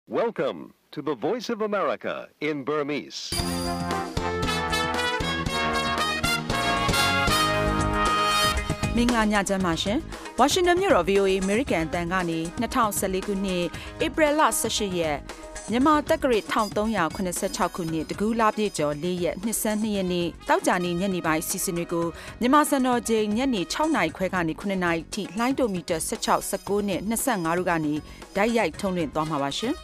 Welcome to the Voice of America in Burmese. ။မင်္ဂလာညချမ်းပါရှင်။ Washington မြို့တော် VOA American အသံကနေ2014ခုနှစ်ဧပြီလ18ရက်မြန်မာတက္ကရာ1386ခုနှစ်တကူးလပြည့်ကျော်4ရက်နှစ်ဆန်း2ရက်နေ့တောက်ကြနေညနေပိုင်းစီစဉ်တွေကိုမြန်မာစံတော်ချိန်ညနေ6နာရီခွဲကနေ9နာရီထိလိုင်းဒိုမီတာ16 19နဲ့25တို့ကနေဓာတ်ရိုက်ထုတ်လွှင့်သွားမှာပါရှင်။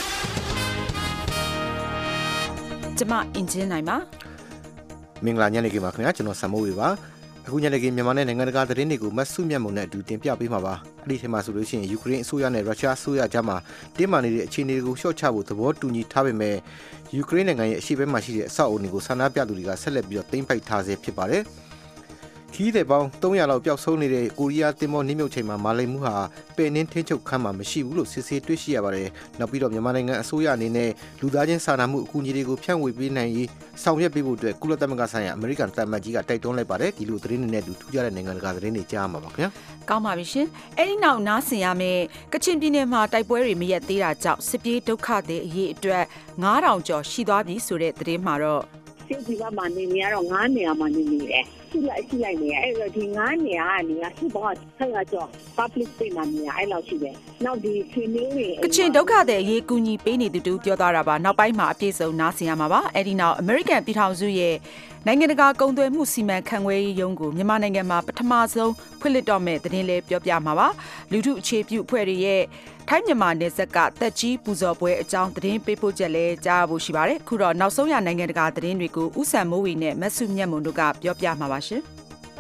ကျမအင်ဂျင်နိုင်ပါမင်္ဂလာညနေခင်းပါခင်ဗျာကျွန်တော်ဆမ်မိုးဝေပါအခုညနေခင်းမြန်မာနဲ့နိုင်ငံတကာသတင်းတွေကိုမတ်စုမြတ်မုံနဲ့အတူတင်ပြပေးမှာပါအဲ့ဒီထဲမှာဆိုလို့ရှိရင်ယူကရိန်းအစိုးရနဲ့ရုရှားအစိုးရကြားမှာတင်းမာနေတဲ့အခြေအနေတွေကိုလျှော့ချဖို့သဘောတူညီထားပေမဲ့ယူကရိန်းနိုင်ငံရဲ့အရှေ့ဘက်မှာရှိတဲ့အဆောက်အအုံတွေကိုဆန္ဒပြသူတွေကဆက်လက်ပြီးတော့သိမ်းပိုက်ထားဆဲဖြစ်ပါတယ်ခီးတဲ့ပေါင်း300လောက်ပျောက်ဆုံးနေတဲ့ကိုရီးယားတင်မောနှိမ့်မြုပ်ချိန်မှာမာလိန်မှုဟာပယ်နှင်းထင်းချုပ်ခန်းမှာမရှိဘူးလို့စစ်ဆေးတွေ့ရှိရပါတယ်။နောက်ပြီးတော့မြန်မာနိုင်ငံအစိုးရအနေနဲ့လူသားချင်းစာနာမှုအကူအညီတွေကိုဖြန့်ဝေပေးနိုင်ရေးဆောင်ရွက်ပေးဖို့အတွက်ကုလသမဂ္ဂဆိုင်ရာအမေရိကန်သံအမတ်ကြီးကတိုက်တွန်းလိုက်ပါတယ်။ဒီလိုသတင်းတွေနဲ့ထူးခြားတဲ့နိုင်ငံတကာသတင်းတွေကြားမှာပါခင်ဗျာ။ကောင်းပါပြီရှင်။အဲဒီနောက်နားဆင်ရမယ့်ကချင်ပြည်နယ်မှာတိုက်ပွဲတွေမရက်သေးတာကြောင့်စစ်ပြေးဒုက္ခသည်အရေးအတွက်9000ကျော်ရှိသွားပြီဆိုတဲ့သတင်းမှာတော့စစ်စီကမှနေနေရတော့9နေရာမှနေနေတယ်ရှိလိုက်နေအဲ့တော့ဒီ9နေရာကနေစုပေါင်းဆက်ရကြော public space မှာနေရအဲ့လောက်ရှိတယ်နောက်ဒီဆွေမျိုးတွေကချင်ဒုက္ခသည်အရေးကူညီပေးနေသူတူပြောသွားတာပါနောက်ပိုင်းမှာအပြည့်စုံနားဆင်ရမှာပါအဲ့ဒီနောက် American ပြည်ထောင်စုရဲ့နိုင်ငံတကာကုန်သွယ်မှုစီမံခန့်ခွဲရေးရုံးကိုမြန်မာနိုင်ငံမှာပထမဆုံးဖွင့်လှစ်တော့မဲ့သတင်းလေးပြောပြမှာပါလူထုအခြေပြုအဖွဲ့တွေရဲ့ထိုင်းမြန်မာနယ်စပ်ကတက်ကြီးပူဇော်ပွဲအကြောင်းသတင်းပေးပို့ချက်လဲကြားဖို့ရှိပါတယ်ခုတော့နောက်ဆုံးရနိုင်ငံတကာသတင်းတွေကိုဥဆန်မိုးဝီနဲ့မဆုမြတ်မွန်တို့ကပြောပြမှာပါရှင်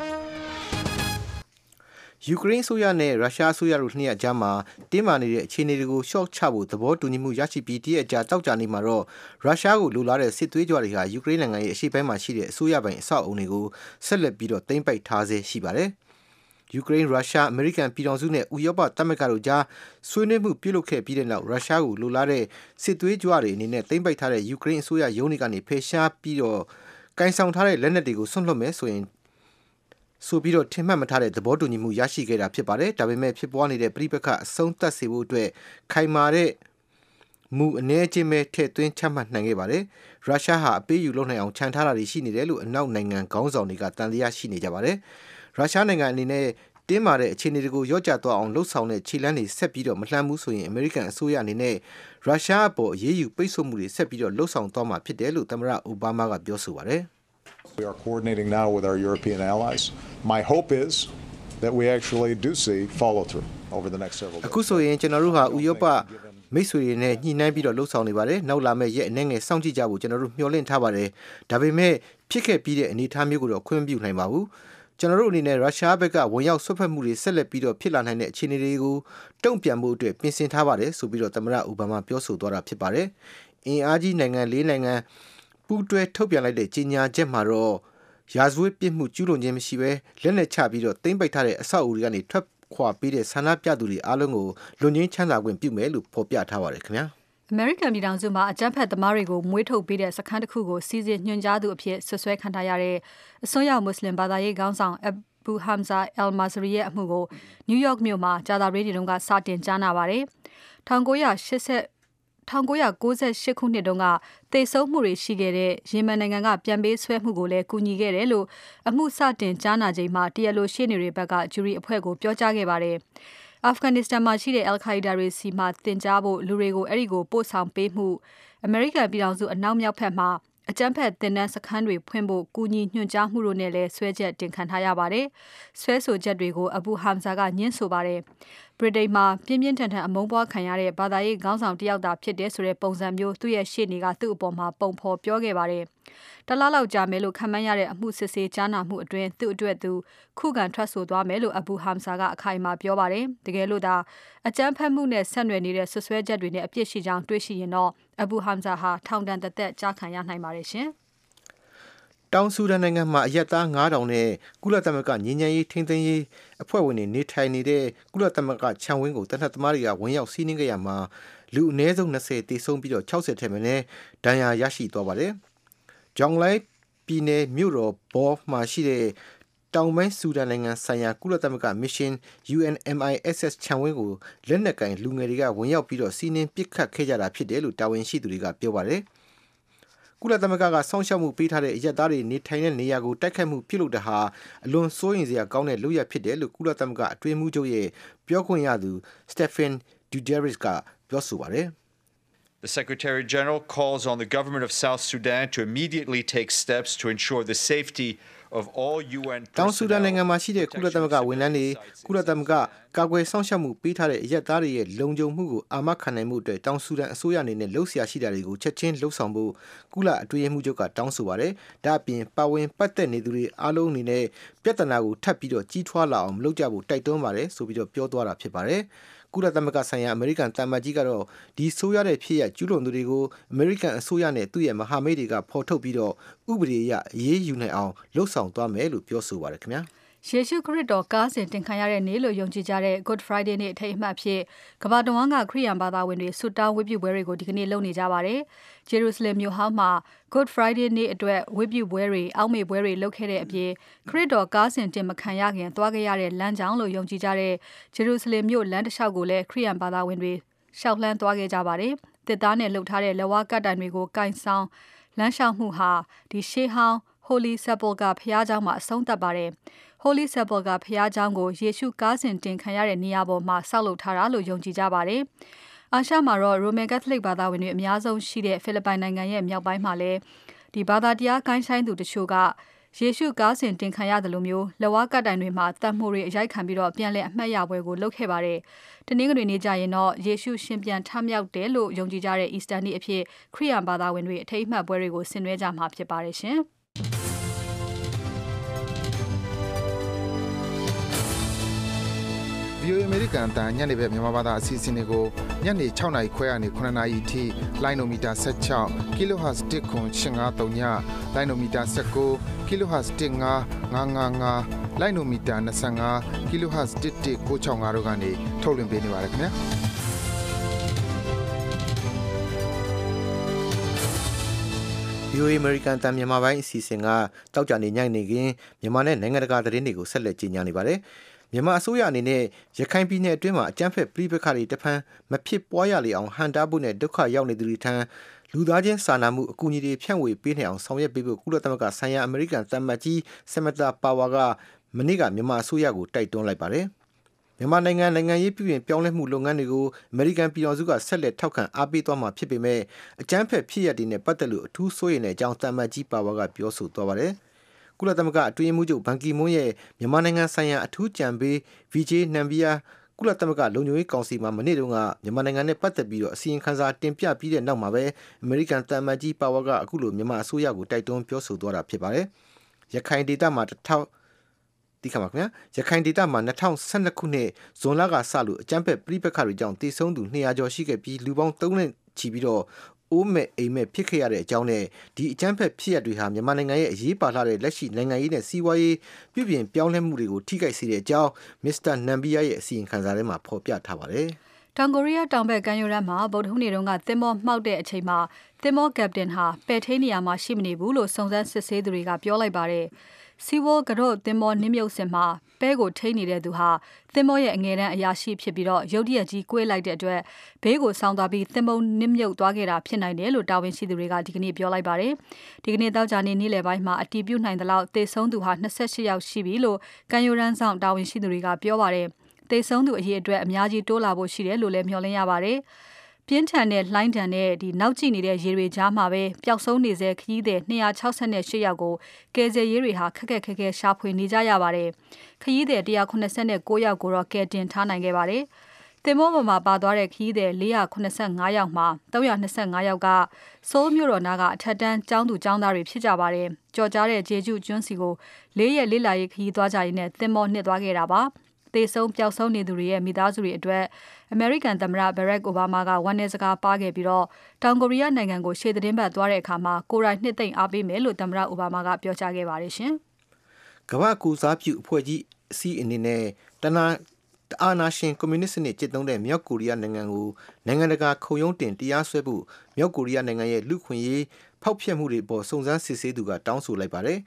ယူကရိန်းအစိုးရနဲ့ရုရှားအစိုးရတို့နှစ်ရက်ကြားမှာတင်းမာနေတဲ့အခြေအနေတွေကိုရှော့ချဖို့သဘောတူညီမှုရရှိပြီးတရက်ကြာတောက်ကြနေမှာတော့ရုရှားကိုလိုလားတဲ့စစ်သွေးကြွတွေဟာယူကရိန်းနိုင်ငံရဲ့အရှေ့ပိုင်းမှာရှိတဲ့အစိုးရပိုင်အဆောက်အအုံတွေကိုဆက်လက်ပြီးတော့သိမ်းပိုက်ထားဆဲရှိပါတယ်။ယူကရိန်းရုရှားအမေရိကန်ပြည်ထောင်စုနဲ့ဥရောပသမဂ္ဂတို့ကြားဆွေးနွေးမှုပြုလုပ်ခဲ့ပြီးတဲ့နောက်ရုရှားကိုလိုလားတဲ့စစ်သွေးကြွတွေအနေနဲ့သိမ်းပိုက်ထားတဲ့ယူကရိန်းအစိုးရရုံးတွေကနေဖယ်ရှားပြီးတော့ကင်ဆောင်ထားတဲ့လက်နက်တွေကိုဆွန့်လွတ်မယ်ဆိုပြီးတော့ထင်မှတ်မထားတဲ့သဘောတူညီမှုရရှိခဲ့တာဖြစ်ပါတယ်။ဒါပေမဲ့ဖြစ်ပွားနေတဲ့ပြည်ပခအဆုံးသတ်စေဖို့အတွက်ခိုင်မာတဲ့မူအနေချင်းပဲထည့်သွင်းချမှတ်နိုင်ခဲ့ပါတယ်။ရုရှားဟာအပေးယူလုပ်နိုင်အောင်ခြံထားတာတွေရှိနေတယ်လို့အနောက်နိုင်ငံခေါင်းဆောင်တွေကတန်တရားရှိနေကြပါတယ်။ရုရှားနိုင်ငံအနေနဲ့တင်းမာတဲ့အခြေအနေတွေကိုရော့ကျသွားအောင်လှုံ့ဆော်တဲ့ခြေလှမ်းတွေဆက်ပြီးတော့မလှမ်းဘူးဆိုရင်အမေရိကန်အစိုးရအနေနဲ့ရုရှားအပေါ်အရေးယူပိတ်ဆို့မှုတွေဆက်ပြီးတော့လှုံ့ဆော်သွားမှာဖြစ်တယ်လို့သမ္မတအိုဘားမားကပြောဆိုပါတယ်။ We are coordinating now with our European allies. My hope is that we actually do see follow through over the next several days. အခုဆိုရင်ကျွန်တော်တို့ဟာဥရောပမိတ်ဆွေတွေနဲ့ညှိနှိုင်းပြီးတော့လှုပ်ဆောင်နေပါတယ်။နောက်လာမယ့်ရက်အနည်းငယ်စောင့်ကြည့်ကြဖို့ကျွန်တော်တို့မျှော်လင့်ထားပါတယ်။ဒါပေမဲ့ဖြစ်ခဲ့ပြီးတဲ့အနေအထားမျိုးကိုတော့ခွင့်မပြုနိုင်ပါဘူး။ကျွန်တော်တို့အနေနဲ့ရုရှားဘက်ကဝင်ရောက်ဆွတ်ဖက်မှုတွေဆက်လက်ပြီးတော့ဖြစ်လာနိုင်တဲ့အခြေအနေတွေကိုတုံ့ပြန်မှုအတွက်ပြင်ဆင်ထားပါတယ်ဆိုပြီးတော့သမ္မတအိုဘားမားပြောဆိုသွားတာဖြစ်ပါတယ်။အင်အားကြီးနိုင်ငံ၄နိုင်ငံပူးတွဲထုတ်ပြန်လိုက်တဲ့ကြေညာချက်မှာတော့ရာဇဝတ်ပြစ်မှုကျူးလွန်ခြင်းမရှိဘဲလက်နက်ချပြီးတော့သိမ်းပိုက်ထားတဲ့အဆောက်အဦတွေကနေထွက်ခွာပေးတဲ့ဆန္ဒပြသူတွေအားလုံးကိုလွတ်ငြိမ်းချမ်းသာခွင့်ပြုမယ်လို့ဖော်ပြထားပါတယ်ခင်ဗျာ။ American ပြည်ထောင်စုမှာအကြမ်းဖက်သမားတွေကိုမွေးထုတ်ပေးတဲ့စခန်းတစ်ခုကိုစီစဉ်ညွှန်ကြားသူအဖြစ်ဆွဆွဲခံထားရတဲ့အစွန်းရောက်မွတ်စလင်ဘာသာရေးခေါင်းဆောင်Abu Hamza al-Masri ရဲ့အမှုကို New York မြို့မှာကြာသပတေးနေ့ကစတင်ကြားနာပါတယ်။1998ခုနှစ်တုန်းကသေဆုံးမှုတွေရှိခဲ့တဲ့ယီမန်နိုင်ငံကပြန်ပေးဆွဲမှုကိုလည်းကူညီခဲ့တယ်လို့အမှုစတင်ကြားနာချိန်မှာတရားလိုရှေ့နေတွေဘက်ကဂျူရီအဖွဲ့ကိုပြောကြားခဲ့ပါတယ်။ Afghanistan မှာရှိတဲ့ Al-Qaeda တွေစီမှာတင်ကြားဖို့လူတွေကိုအဲ့ဒီကိုပို့ဆောင်ပေးမှု American ပြည်ထောင်စုအနောက်မြောက်ဘက်မှာအကြမ်းဖက်သင်တန်းစခန်းတွေဖွင့်ဖို့ကူညီညွှန်ကြားမှုတို့နဲ့လည်းဆွဲချက်တင်ခံထားရပါတယ်။ဆွဲဆိုချက်တွေကို Abu Hamza ကညှင်းဆိုပါတယ်။ဗြိတိန်မှာပြင်းပြင်းထန်ထန်အမုန်းပွားခံရတဲ့ဘာသာရေးခေါင်းဆောင်တယောက်သာဖြစ်တယ်ဆိုတဲ့ပုံစံမျိုးသူ့ရဲ့ရှေ့နေကသူ့အပေါ်မှာပုံဖော်ပြောခဲ့ပါတယ်။တလားလောက်ကြာမယ်လို့ခံမှန်းရတဲ့အမှုစစ်ဆေးကြားနာမှုအတွင်းသူ့အတွက်သူခုခံထွက်ဆိုသွားမယ်လို့ Abu Hamza ကအခိုင်အမာပြောပါတယ်။တကယ်လို့သာအကြမ်းဖက်မှုနဲ့ဆက်နွယ်နေတဲ့ဆွဆွဲချက်တွေနဲ့အပြစ်ရှိကြောင်းတွေ့ရှိရင်တော့ Abu Hamza ဟာထောင်ဒဏ်တစ်သက်ကြာခံရနိုင်ပါတယ်ရှင်။တောင်ဆူဒန်နိုင်ငံမှာအရက်သား9000နဲ့ကုလသမဂ္ဂငြိမ်းချမ်းရေးထိန်းသိမ်းရေးအဖွဲ့ဝင်တွေနေထိုင်နေတဲ့ကုလသမဂ္ဂခြံဝင်းကိုတပ်ထက်သမားတွေကဝင်ရောက်စီးနင်းခဲ့ရမှာလူအနည်းဆုံး20တေဆုံးပြီးတော့60ထက်မနည်းဒဏ်ရာရရှိသွားပါတယ်။ဂျောင်လိုက်ပြည်နယ်မြို့တော်ဘောမှာရှိတဲ့တောင်ပိုင်းဆူဒန်နိုင်ငံဆိုင်ရာကုလသမဂ္ဂမစ်ရှင် UNMISS ခြံဝင်းကိုလက်နက်ကင်လူငယ်တွေကဝင်ရောက်ပြီးတော့စီးနင်းပစ်ခတ်ခဲ့ကြတာဖြစ်တယ်လို့တာဝန်ရှိသူတွေကပြောပါတယ်ကုလသမဂ္ဂကစောင့်ရှောက်မှုပေးထားတဲ့အရက်သားတွေနေထိုင်တဲ့နေရာကိုတိုက်ခိုက်မှုပြုလုပ်တာဟာအလွန်စိုးရိမ်စရာကောင်းတဲ့လုပ်ရဖြစ်တယ်လို့ကုလသမဂ္ဂအတွင်းမှုချုပ်ရဲ့ပြောခွင့်ရသူ Stephen Dujarric ကပြောဆိုပါတယ် The Secretary General calls on the government of South Sudan to immediately take steps to ensure the safety of all UN တောင်ဆူဒန်နိုင်ငံမှာရှိတဲ့ကုလသမဂ္ဂဝန်ထမ်းတွေကုလသမဂ္ဂကာကွယ်ဆောင်ရှောက်မှုပေးထားတဲ့အရက်သားတွေရဲ့လုံခြုံမှုကိုအာမခံနိုင်မှုအတွက်တောင်ဆူဒန်အစိုးရအနေနဲ့လှုပ်ရှားရှိတာတွေကိုချက်ချင်းလှုပ်ဆောင်ဖို့ကုလအတွင်းရေးမှူးချုပ်ကတောင်းဆိုပါတယ်။ဒါ့အပြင်ပါဝင်ပတ်သက်နေသူတွေအားလုံးအနေနဲ့ပြဿနာကိုထပ်ပြီးတော့ကြီးထွားလာအောင်မလုပ်ကြဖို့တိုက်တွန်းပါတယ်ဆိုပြီးတော့ပြောသွားတာဖြစ်ပါတယ်။ကုလသမဂ္ဂဆိုင်ရာအမေရိကန်တမန်ကြီးကတော့ဒီဆိုးရတဲ့ဖြစ်ရကျူးလွန်သူတွေကိုအမေရိကန်အစိုးရနဲ့သူ့ရဲ့မဟာမိတ်တွေကဖော်ထုတ်ပြီးတော့ဥပဒေအရအရေးယူနိုင်အောင်လှုံ့ဆော်သွားမယ်လို့ပြောဆိုပါတယ်ခင်ဗျာယေရှုခရစ်တော်ကားစဉ်တင်ခံရတဲ့နေ့လို့ယုံကြည်ကြတဲ့ Good Friday နေ့အထိမ်းအမှတ်ဖြစ်ကမ္ဘာတဝန်းကခရစ်ယာန်ဘာသာဝင်တွေဆုတောင်းဝတ်ပြုပွဲတွေကိုဒီကနေ့လုပ်နေကြပါတယ်။ Jerusalem မြို့ဟောင်းမှာ Good Friday နေ့အတွက်ဝတ်ပြုပွဲတွေအောက်မေ့ပွဲတွေလုပ်ခဲ့တဲ့အပြင်ခရစ်တော်ကားစဉ်တင်မခံရခင်သွားခဲ့ရတဲ့လမ်းကြောင်းလို့ယုံကြည်ကြတဲ့ Jerusalem မြို့လမ်းတစ်လျှောက်ကိုလည်းခရစ်ယာန်ဘာသာဝင်တွေရှောက်လှမ်းသွားခဲ့ကြပါတယ်။တစ်သားနဲ့လှုပ်ထားတဲ့လက်ဝါးကပ်တိုင်တွေကိုကင်ဆောင်လမ်းလျှောက်မှုဟာဒီရှေးဟောင်း Holy Sepulchre ဘုရားကျောင်းမှာအဆုံးသတ်ပါတယ်။ Holy Sepulchre ဘုရားကျောင်းကိုယေရှုကားစဉ်တင်ခံရတဲ့နေရာပေါ်မှာဆောက်လုပ်ထားတာလို့ယုံကြည်ကြပါတယ်။အာရှမှာတော့ Roman Catholic ဘာသာဝင်တွေအများဆုံးရှိတဲ့ဖိလစ်ပိုင်နိုင်ငံရဲ့မြောက်ပိုင်းမှာလည်းဒီဘာသာတရားကိုင်းဆိုင်သူတချို့ကယေရှုကားစဉ်တင်ခံရတယ်လို့မျိုးလက်ဝါးကပ်တိုင်တွေမှာတတ်မှုတွေအရိုက်ခံပြီးတော့ပြန်လည်အမှတ်ရပွဲကိုလုပ်ခဲ့ပါတယ်။တနင်္ဂနွေနေ့ကျရင်တော့ယေရှုရှင်ပြန်ထမြောက်တယ်လို့ယုံကြည်ကြတဲ့ Easter နေ့အဖြစ်ခရစ်ယာန်ဘာသာဝင်တွေအထိမ်းအမှတ်ပွဲတွေကိုဆင်နွှဲကြမှာဖြစ်ပါတယ်ရှင်။ VOA American အတန်ညနေဘက်မြန်မာဘာသာအစီအစဉ်တွေကိုညနေ6နာရီခွဲကနေ9နာရီထိလိုင်းနိုမီတာ16 kHz 1.85 ညလိုင်းနိုမီတာ19 kHz 1.55 လိုင်းနိုမီတာ25 kHz 1.665တို့ကနေထုတ်လွှင့်ပေးနေပါတယ်ခင်ဗျာ VOA American တန်မြန်မာပိုင်းအစီအစဉ်ကတောက်ကြနေညနေခင်းမြန်မာနဲ့နိုင်ငံတကာသတင်းတွေကိုဆက်လက်ကြီးညာနေပါတယ်မြန်မာအစိုးရအနေနဲ့ရခိုင်ပြည်နယ်အတွင်းမှာအကြမ်းဖက်ပြည်ပခါတွေတဖန်မဖြစ်ပွားရလေအောင်ဟန်တားဖို့နဲ့ဒုက္ခရောက်နေသူတွေထံလူသားချင်းစာနာမှုအကူအညီတွေဖြန့်ဝေပေးနိုင်အောင်ဆောင်ရွက်ပေးဖို့ကုလသမဂ္ဂဆိုင်ရာအမေရိကန်တမန်ကြီးဆမတာပါဝါကမနေ့ကမြန်မာအစိုးရကိုတိုက်တွန်းလိုက်ပါတယ်မြန်မာနိုင်ငံရေးပြည်ပြင်ပြောင်းလဲမှုလုပ်ငန်းတွေကိုအမေရိကန်ပြည်တော်စုကဆက်လက်ထောက်ခံအားပေးသွားမှာဖြစ်ပေမဲ့အကြမ်းဖက်ဖြစ်ရတဲ့နဲ့ပတ်သက်လို့အထူးစိုးရိမ်တဲ့အကြောင်းတမန်ကြီးပါဝါကပြောဆိုသွားပါတယ်ကုလသမဂ္ဂအတွင်းမှုချုပ်ဘန်ကီမွန်းရဲ့မြန်မာနိုင်ငံဆိုင်ရာအထူးကြံပေး VJ နမ်ဘီယာကုလသမဂ္ဂလုံခြုံရေးကောင်စီမှာမနေ့တုန်းကမြန်မာနိုင်ငံနဲ့ပတ်သက်ပြီးတော့အစီရင်ခံစာတင်ပြပြီးတဲ့နောက်မှာပဲအမေရိကန်တမန်ကြီးပါဝါကအခုလိုမြန်မာအစိုးရကိုတိုက်တွန်းပြောဆိုသွားတာဖြစ်ပါတယ်။ရခိုင်ဒေသမှာရခိုင်ဒေသမှာ2012ခုနှစ်ဇွန်လကစလို့အကြမ်းဖက်ပြည်ပခါတွေကြောင့်တည်ဆုံးသူ200ကျော်ရှိခဲ့ပြီးလူပေါင်း3နဲ့ချီပြီးတော့အိုးမဲ့အိမ်မဲ့ဖြစ်ခဲ့ရတဲ့အကြောင်းနဲ့ဒီအကြမ်းဖက်ဖြစ်ရတွေဟာမြန်မာနိုင်ငံရဲ့အရေးပါလာတဲ့လက်ရှိနိုင်ငံရေးနဲ့စီးပွားရေးပြည်ပြင်ပြောင်းလဲမှုတွေကိုထိခိုက်စေတဲ့အကြောင်းမစ္စတာနမ်ဘီယာရဲ့အစီရင်ခံစာထဲမှာဖော်ပြထားပါတယ်။တောင်ကိုရီးယားတောင်ဘက်ကမ်းရိုးတန်းမှာဗုဒ္ဓဟူးနေ့တုန်းကသင်္ဘောမှောက်တဲ့အချိန်မှာသင်္ဘောကပတင်ဟာပယ်ထိန်းနေရာမှာရှိမနေဘူးလို့စုံစမ်းစစ်ဆေးသူတွေကပြောလိုက်ပါတယ်။စီဝေါ်ကတော့သင်္ဘောနစ်မြုပ်စင်မှာပဲကိုထိန်းနေတဲ့သူဟာသင်္ဘောရဲ့အငယ်တန်းအရာရှိဖြစ်ပြီးတော့ရုတ်တရက်ကြီးကွေးလိုက်တဲ့အတွက်ဘေးကိုဆောင်းသွားပြီးသင်္ဘောနစ်မြုပ်သွားခဲ့တာဖြစ်နိုင်တယ်လို့တာဝန်ရှိသူတွေကဒီကနေ့ပြောလိုက်ပါတယ်။ဒီကနေ့တောက်ကြနေနေ့လယ်ပိုင်းမှာအတည်ပြုနိုင်သလောက်သေဆုံးသူဟာ28ယောက်ရှိပြီလို့ကမ်းရိုးတန်းဆောင်တာဝန်ရှိသူတွေကပြောပါတယ်။သေဆုံးသူအရေအတွက်အများကြီးတိုးလာဖို့ရှိတယ်လို့လည်းမျှော်လင့်ရပါတယ်။ပြင်းထန်တဲ့လှိုင်းတံနဲ့ဒီနောက်ကျနေတဲ့ရေတွေကြားမှာပဲပျောက်ဆုံးနေစေခရီးသည်268ယောက်ကိုကယ်ဆယ်ရေးတွေဟာခက်ခဲရှာဖွေနေကြရပါတယ်။ခရီးသည်189ယောက်ကိုတော့ကယ်တင်ထားနိုင်ခဲ့ပါတယ်။သင်္ဘောပေါ်မှာပါသွားတဲ့ခရီးသည်485ယောက်မှာ325ယောက်ကဆိုးမြို့တော်နာကအထက်တန်းကျောင်းသူကျောင်းသားတွေဖြစ်ကြပါတယ်။ကြော်ကြားတဲ့ဂျေဂျူကျွန်းစီကို4ရက်လေးလာရေးခရီးသွားကြရင်းနဲ့သင်္ဘောနှစ်သွားခဲ့တာပါ။သေဆုံးပျောက်ဆုံးနေသူတွေရဲ့မိသားစုတွေအတွက်အမေရိကန်သမ္မတဘရက်အိုဘားမားကဝန်내စကားပါခဲ့ပြီးတော့တောင်ကိုရီးယားနိုင်ငံကိုရှေ့သတင်းပတ်သွားတဲ့အခါမှာကိုရိုင်းနှစ်သိမ့်အားပေးမယ်လို့သမ္မတအိုဘားမားကပြောကြားခဲ့ပါတယ်ရှင်။ကမ္ဘာကူစားပြုအဖွဲ့ကြီးအစည်းအနေနဲ့အာဏာရှင်ကွန်မြူနစ်စနစ်ကျင့်သုံးတဲ့မြောက်ကိုရီးယားနိုင်ငံကိုနိုင်ငံတကာခုံရုံးတင်တရားစွဲဖို့မြောက်ကိုရီးယားနိုင်ငံရဲ့လူခွင့်ရေးဖောက်ဖျက်မှုတွေပေါ်စုံစမ်းစစ်ဆေးသူကတောင်းဆိုလိုက်ပါတယ်။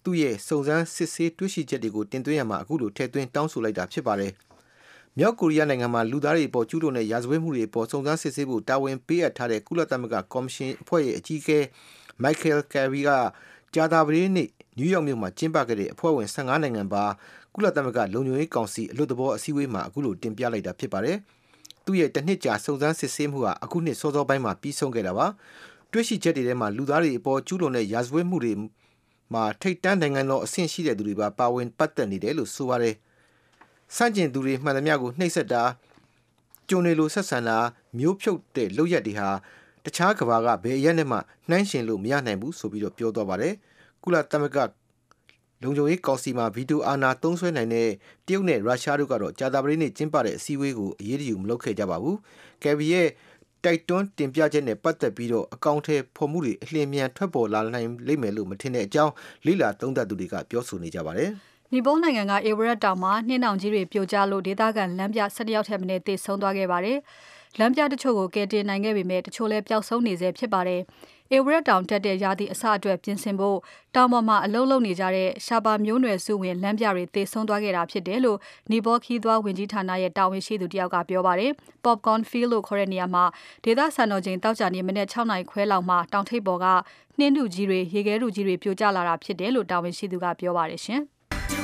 သူ့ရဲ့စုံစမ်းစစ်ဆေးတွေ့ရှိချက်တွေကိုတင်သွင်းရမှာအခုလိုထည့်သွင်းတောင်းဆိုလိုက်တာဖြစ်ပါတယ်။မြောက်ကိုရီးယားနိုင်ငံမှာလူသားတွေအပေါ်ကျူးလွန်တဲ့ရာဇဝတ်မှုတွေအပေါ်စုံစမ်းစစ်ဆေးဖို့တာဝန်ပေးအပ်ထားတဲ့ကုလသမဂ္ဂကော်မရှင်အဖွဲ့ရဲ့အကြီးအကဲ Michael Carey ကကြာသပတေးနေ့နယူးယောက်မြို့မှာကျင်းပခဲ့တဲ့အဖွဲ့ဝင်15နိုင်ငံပါကုလသမဂ္ဂလုံခြုံရေးကောင်စီအလွတ်သဘောအစည်းအဝေးမှာအခုလိုတင်ပြလိုက်တာဖြစ်ပါတယ်။သူ့ရဲ့တစ်နှစ်ကြာစုံစမ်းစစ်ဆေးမှုဟာအခုနှစ်စောစောပိုင်းမှာပြီးဆုံးခဲ့တာပါ။တွေ့ရှိချက်တွေထဲမှာလူသားတွေအပေါ်ကျူးလွန်တဲ့ရာဇဝတ်မှုတွေမှာထိတ်တန့်နိုင်ငံတော်အဆင့်ရှိတဲ့သူတွေပါဝင်ပတ်သက်နေတယ်လို့ဆိုပါတယ်။စန့်ကျင်သူတွေမှန်သမျှကိုနှိပ်စက်တာကျုံတွေလိုဆက်ဆံတာမျိုးဖြုတ်တဲ့လုပ်ရက်တွေဟာတခြားကဘာကဘယ်အရက်နဲ့မှနှိုင်းယှဉ်လို့မရနိုင်ဘူးဆိုပြီးတော့ပြောသွားပါတယ်။ကုလသမဂ္ဂလုံခြုံရေးကောင်စီမှာဗီတိုအာဏာသုံးစွဲနိုင်တဲ့တရုတ်နဲ့ရုရှားတို့ကတော့ကြာသပတေးနေ့ကျင်းပတဲ့အစည်းအဝေးကိုအရေးတယူမလုပ်ခဲ့ကြပါဘူး။ကယ်ဗီရဲ့တိုက်တွန်းတင်ပြချက်နဲ့ပတ်သက်ပြီးတော့အကောင့်ထဲဖော်မှုတွေအလျင်မြန်ထွက်ပေါ်လာနိုင်လိမ့်မယ်လို့မထင်တဲ့အကြောင်းလိလာသုံးသပ်သူတွေကပြောဆိုနေကြပါတယ်။နီပေါနိုင်ငံကအေဝရက်တောင်မှာနှင်းတောင်ကြီးတွေပြိုကျလို့ဒေသခံလမ်းပြ17ယောက်ထက်မနည်းသေဆုံးသွားခဲ့ပါတယ်။လမ်းပြတချို့ကိုကယ်တင်နိုင်ခဲ့ပေမဲ့တချို့လည်းပျောက်ဆုံးနေဆဲဖြစ်ပါတယ်။အေဝရက်တောင်တက်တဲ့ရာသီအစအတွက်ပြင်ဆင်ဖို့တောင်ပေါ်မှာအလုံးလုံးနေကြတဲ့ရှာပါမျိုးနွယ်စုဝင်လမ်းပြတွေသေဆုံးသွားခဲ့တာဖြစ်တယ်လို့နီပေါခီးသွားဝင်ကြီးဌာနရဲ့တာဝန်ရှိသူတယောက်ကပြောပါတယ်။ Popcorn Field လို့ခေါ်တဲ့နေရာမှာဒေသစံတော်ချိန်တောက်ကြနေ့မနေ့6နာရီခွဲလောက်မှာတောင်ထိပ်ပေါ်ကနှင်းတူကြီးတွေရေခဲတူကြီးတွေပြိုကျလာတာဖြစ်တယ်လို့တာဝန်ရှိသူကပြောပါတယ်ရှင်။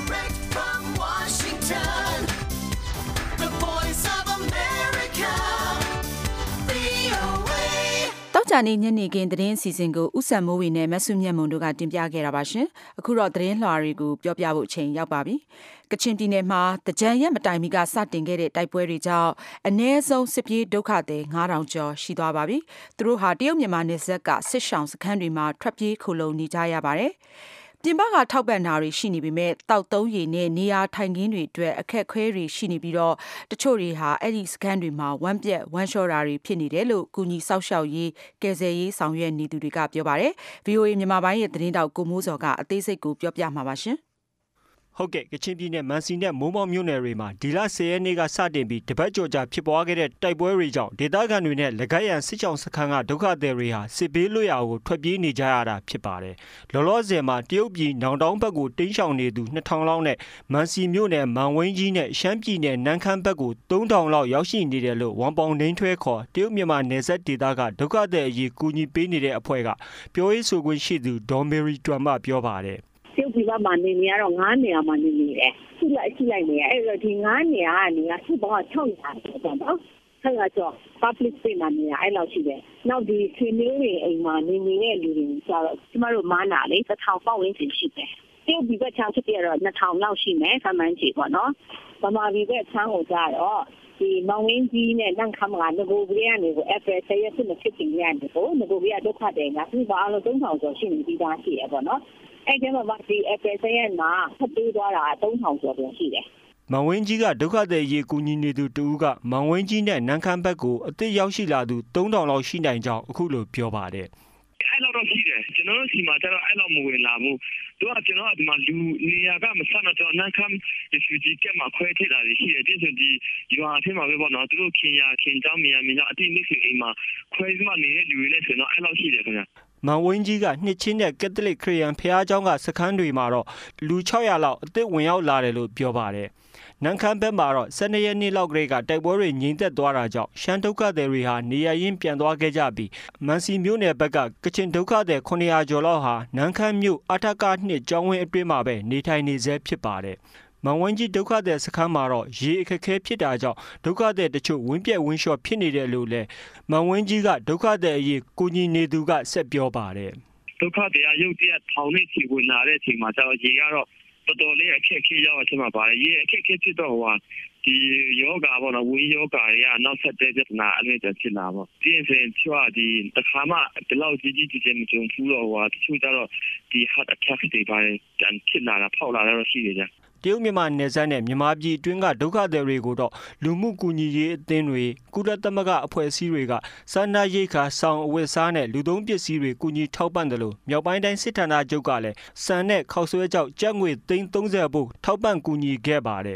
တောက်ကြနေညနေခင်းသတင်းအစီအစဉ်ကိုဥဆန်မိုးဝေနဲ့မဆုမြတ်မွန်တို့ကတင်ပြခဲ့တာပါရှင်။အခုတော့သတင်းလွှာတွေကိုပြောပြဖို့အချိန်ရောက်ပါပြီ။ကချင်ပြည်နယ်မှာတကြံရက်မတိုင်မီကစတင်ခဲ့တဲ့တိုက်ပွဲတွေကြောင့်အနည်းဆုံးစစ်ပြေးဒုက္ခသည်9000ကျော်ရှိသွားပါပြီ။သူတို့ဟာတရုတ်မြန်မာနယ်စပ်ကစစ်ရှောင်စခန်းတွေမှာထွက်ပြေးခိုလုံနေကြရပါတယ်။ပြင်ပကထောက်ပံ့တာတွေရှိနေပေမဲ့တောက်သုံးရည်နဲ့နေရာထိုင်ခင်းတွေအတွက်အခက်အခဲတွေရှိနေပြီးတော့တချို့တွေဟာအဲ့ဒီစခန်းတွေမှာဝမ်းပြက်ဝမ်းလျှော်တာတွေဖြစ်နေတယ်လို့ကုညီဆောက်ရှောက်ရေးကယ်ဆယ်ရေးဆောင်ရွက်နေသူတွေကပြောပါတယ်။ VOA မြန်မာပိုင်းရဲ့သတင်းတောက်ကိုမိုးစောကအသေးစိတ်ကိုပြောပြမှာပါရှင်။ဟုတ်ကဲ့ကချင်ပြည်နယ်မန်စီနဲ့မိုးမောက်မြို့နယ်တွေမှာဒီလ10ရက်နေ့ကစတင်ပြီးတပတ်ကျော်ကြာဖြစ်ပွားခဲ့တဲ့တိုက်ပွဲတွေကြောင့်ဒေသခံတွေနဲ့လက်ကိုက်ရန်စစ်ကြောင်စခန်းကဒုက္ခသည်တွေဟာစစ်ဘေးလွတ်ရာကိုထွက်ပြေးနေကြရတာဖြစ်ပါတယ်။လောလောဆယ်မှာတရုတ်ပြည်နောင်တောင်းဘက်ကိုတင်းရှောင်နေသူ2000လောက်နဲ့မန်စီမြို့နယ်မန်ဝင်းကြီးနဲ့ရှမ်းပြည်နယ်နန်းခမ်းဘက်ကို3000လောက်ရောက်ရှိနေတယ်လို့ဝန်ပောင်နှင်းထွဲခေါ်တရုတ်မြန်မာနယ်စပ်ဒေသကဒုက္ခသည်အရေးကူညီပေးနေတဲ့အဖွဲ့ကပြောရေးဆိုခွင့်ရှိသူဒေါ်မေရီတွမ်မှပြောပါတယ်။ကျုပ်ဒီဘက်မှာနေနေရတော့9နေရာမှာနေနေတယ်။ရှိလိုက်နေရအဲ့တော့ဒီ9နေရာကနေကစုပေါင်း600ပေါ့နော်။ဆက်ရတော့ public space မှာနေရအဲ့လောက်ရှိတယ်။နောက်ဒီဆွေမျိုးတွေအိမ်မှာနေနေတဲ့လူတွေကျတော့ကျမတို့မားနာလေ1000ပေါက်ဝန်းကျင်ရှိတယ်။ကျုပ်ဒီဘက်ချမ်းဖြစ်ပြတော့2000လောက်ရှိမယ်ဖမှန်းကြီးပေါ့နော်။ဗမာပြည်ဘက်ချမ်းကိုကြတော့ဒီမောင်ဝင်းကြီးနဲ့နန့်ခမ်းကငကိုကလေးကနေကို April 10ရက်ဖြစ်နေဖြစ်နေရတယ်ကိုငကိုကလေးကဒုက္ခတယ်ကသူ့ဘာလို့3000ကျော်ရှိနေပြီးသားရှိရပေါ့နော်အဲ့ဒီမှာဒီ April 10ရက်မှာဖတ်ပေးသွားတာ3000ကျော်ပြန်ရှိတယ်မောင်ဝင်းကြီးကဒုက္ခသည်ရေးကူညီနေသူတူကမောင်ဝင်းကြီးနဲ့နန်းခမ်းဘက်ကိုအသစ်ရောက်ရှိလာသူ3000လောက်ရှိနိုင်ကြောင်းအခုလိုပြောပါတယ်အဲ့လောက်တော့ရှိတယ်ကျွန်တော်တို့စီမှာကျတော့အဲ့လောက်မဝင်လာဘူးတို့ကကျွန်တော်ကဒီမှာလူနေရာကမဆန်တော့နန်းခမ်းဒီဖူဂျီကမှာခွဲထည့်တာရှိတယ်ဒီဆိုဒီရွာအထက်မှာပဲပေါ့နော်သူတို့ခင်ကြောင်းမြန်အတိမိတ်ဆွေအိမ်မှာခွဲပြီးမှနေတဲ့လူတွေလည်းဆိုတော့အဲ့လောက်ရှိတယ်ခင်ဗျာမောင်ဝင်းကြီးကနှစ်ချင်းတဲ့ကက်သလစ်ခရစ်ယာန်ဖျားเจ้าကစခန်းတွေမှာတော့လူ600လောက်အသစ်ဝင်ရောက်လာတယ်လို့ပြောပါတယ်။နန်းခမ်းဘက်မှာတော့12ရက်နေ့လောက်ကလေးကတိုက်ပွဲတွေငြိမ်သက်သွားတာကြောင့်ရှမ်းဒုက္ခသည်တွေဟာနေရရင်ပြန်သွားခဲ့ကြပြီးမန်စီမြို့နယ်ဘက်ကကချင်ဒုက္ခသည်900ကျော်လောက်ဟာနန်းခမ်းမြို့အထက်က2ကျောင်းဝင်းအတွင်းမှာပဲနေထိုင်နေဆဲဖြစ်ပါတယ်။မောင်ဝင်းကြီးဒုက္ခသည်စခန်းမှာတော့ရေအခက်အခဲဖြစ်တာကြောင့်ဒုက္ခသည်တချို့ဝင်းပြက်ဝင်းလျှော်ဖြစ်နေတယ်လို့လည်းမောင်ဝင်းကြီးကဒုက္ခသည်အရေးကိုညီနေသူကဆက်ပြောပါတယ်ဒုက္ခသည်ရုပ်တရက်ထောင်နဲ့ချီဝင်လာတဲ့အချိန်မှာကျတော့ရေကတော့တော်တော်လေးအခက်အခဲရောက်အချိန်မှာပါတယ်ရေအခက်အခဲဖြစ်တော့ဒီယောဂါပေါ့နော်ဝင်းယောဂါတွေကနောက်ဆက်တဲ့ပြဿနာအဲ့လိုဖြစ်လာပေါ့ဒီအစဉ်ချွာဒီတခါမှဒီလောက်ကြီးကြီးမကြုံဘူးတော့တချို့ကျတော့ဒီ heart attack တွေပါတယ်ပြန်ဖြစ်လာတာဖောက်လာတော့ရှိတယ်ကြတရုတ်မြန်မာနယ်စပ်နဲ့မြန်မာပြည်အတွင်းကဒုက္ခသည်တွေကိုတော့လူမှုကူညီရေးအသင်းတွေကုလသမဂ္ဂအဖွဲ့အစည်းတွေကစာနာရိက္ခာဆောင်အဝတ်စားနဲ့လူသုံးပစ္စည်းတွေကူညီထောက်ပံ့တယ်လို့မြောက်ပိုင်းတိုင်းစစ်ဌာနချုပ်ကလည်းစံနဲ့ခောက်ဆွဲကြောက်ကျပ်ငွေ330ဖို့ထောက်ပံ့ကူညီခဲ့ပါတယ်။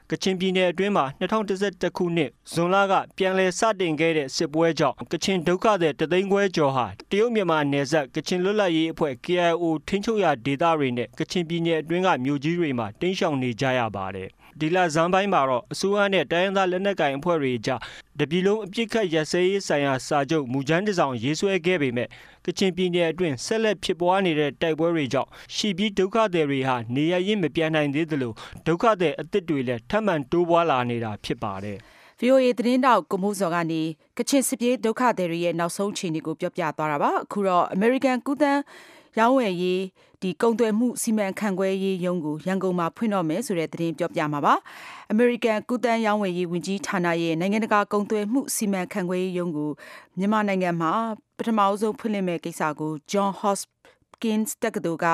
ကချင်ပြည်နယ်အတွင်းမှာ2011ခုနှစ်ဇွန်လကပြန်လည်စတင်ခဲ့တဲ့စစ်ပွဲကြောင့်ကချင်ဒုက္ခသည်တသိန်းခွဲကျော်ဟာတရုတ်မြန်မာနယ်စပ်ကချင်လွတ်လပ်ရေးအဖွဲ့ KIO ထိန်းချုပ်ရာဒေသတွေနဲ့ကချင်ပြည်နယ်အတွင်းကမြို့ကြီးတွေမှာတိမ်းရှောင်နေကြရပါတယ်ဒီလဇန်ပိုင်းမှာတော့အစိုးရနဲ့တိုင်းရင်းသားလက်နက်ကိုင်အဖွဲ့တွေကြားတပြည်လုံးအပြစ်ခတ်ရစဲရေးဆိုင်ရာစာချုပ်မူကြမ်းတစ်စောင်ရေးဆွဲခဲ့ပေမဲ့ကချင်ပြည်နယ်အတွင်းဆက်လက်ဖြစ်ပွားနေတဲ့တိုက်ပွဲတွေကြောင့်ရှီပြီးဒုက္ခသည်တွေဟာနေရရင်မပြန်နိုင်သေးသလိုဒုက္ခသည်အသစ်တွေလည်းထပ်မံတိုးပွားလာနေတာဖြစ်ပါတယ်။ VOA သတင်းတောက်ကိုမိုးစောကနေကချင်စစ်ပြေးဒုက္ခသည်တွေရဲ့နောက်ဆုံးအခြေအနေကိုပြောပြသွားတာပါ။အခုတော့ American ကူးသန်းရောင်းဝယ်ရေးကုန်သွယ်မှုစီမံခန့်ခွဲရေးရုံးကိုရန်ကုန်မှာဖွင့်တော့မယ်ဆိုတဲ့သတင်းပြောပြမှာပါ။ American ကူးသန်းရောင်းဝယ်ရေးဝန်ကြီးဌာနရဲ့နိုင်ငံတကာကုန်သွယ်မှုစီမံခန့်ခွဲရေးရုံးကိုမြန်မာနိုင်ငံမှာပထမဆုံးဖွင့်လှစ်မဲ့ကိစ္စကို John Hopkins တက္ကသိုလ်က